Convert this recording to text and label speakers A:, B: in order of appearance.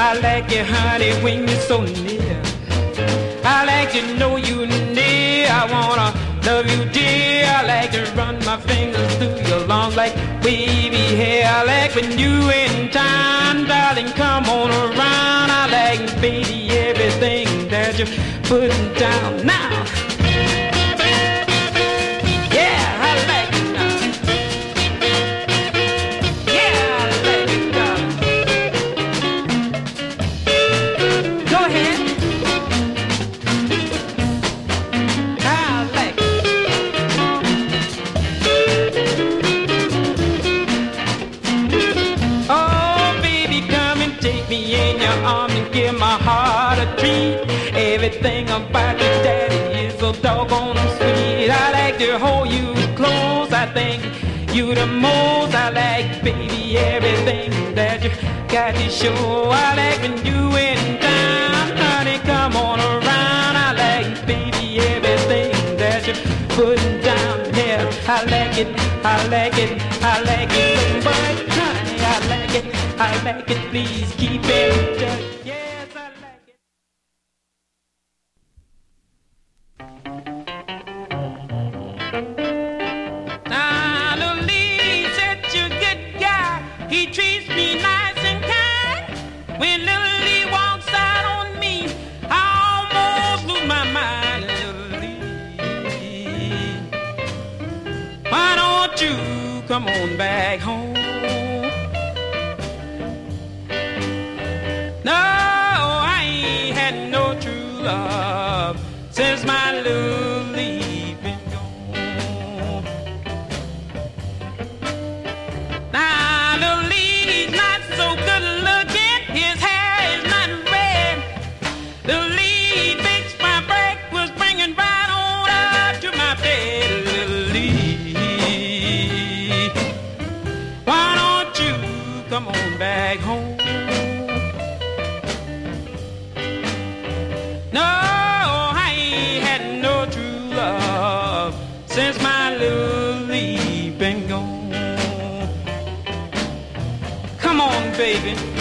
A: I like it, honey, when you're so near. I like to know you near. I wanna love you, dear. I like to run my fingers through your long, like wavy hair. I like when you in time, darling, come on around. I like, baby, everything that you're putting down now. Yeah, I like it now. Yeah, I like it now. Go ahead. Give my heart a treat. Everything about your daddy is so doggone sweet. I like to hold you close. I think you the most. I like, baby, everything that you got to show. I like when you in town, honey, come on around. I like, baby, everything that you putting down here. I like it, I like it, I like it so much, honey. I like it, I like it. Please keep it just. He treats me nice and kind. When Little Lee walks out on me, I almost lose my mind. Little Lee, why don't you come on back home? No, I ain't had no true love since my Little Lee been gone. Now, Little Lee's not so good looking. His hair is not red. Little Lee fixed my breakfast, bringing right on up to my bed. Little Lee, why don't you come on back home? No, I ain't had no true love since my Little Lee been gone. Come on, baby.